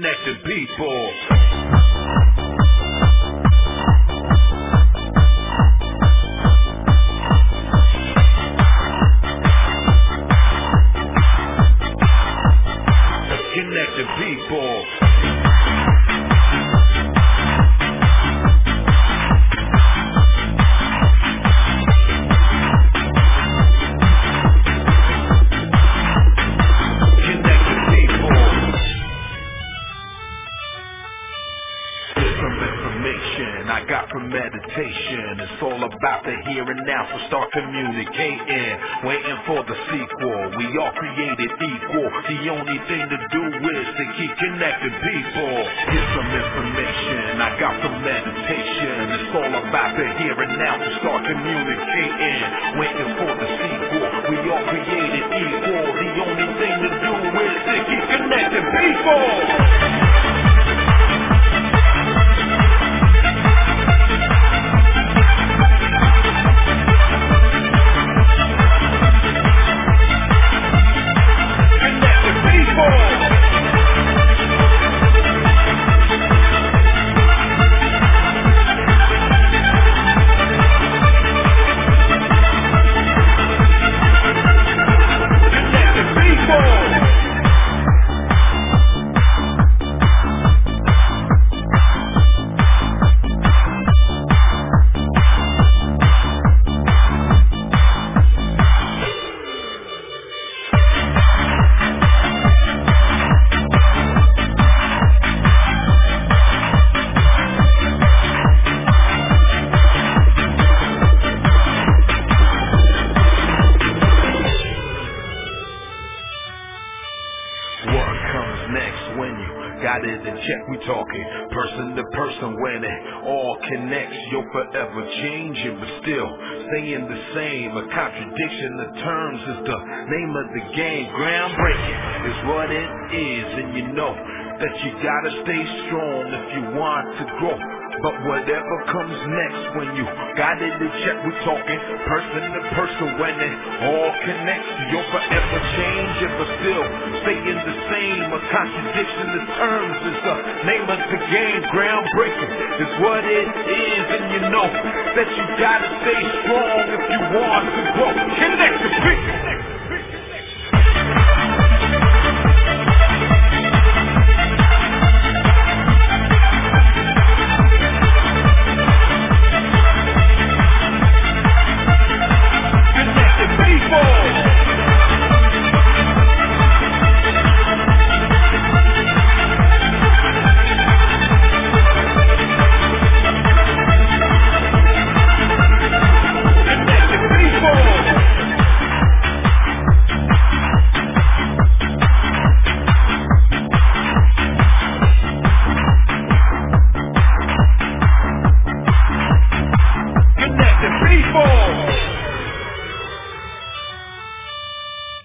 connecting people. Connecting people. I got from meditation. It's all about the here and now, so start communicating. Waiting for the sequel. We all created equal. The only thing to do is to keep connecting people. Here's some information I got from meditation. It's all about the here and now, so start communicating. Waiting for the sequel. We all created equal. The only thing to do is to keep connecting people. What comes next when you got it in check? We talking person to person when it all connects. You'll forever change it, but still staying the same. A contradiction of terms is the name of the game. Groundbreaking is what it is, and you know that you gotta stay strong if you want to grow. But whatever comes next when you got it in check, we talking person to person when it all connects. You'll forever change it, but still staying the same. A contradiction of terms is the name of the game. Groundbreaking is what it is, and you know that you gotta stay strong if you want to grow. Connect the people.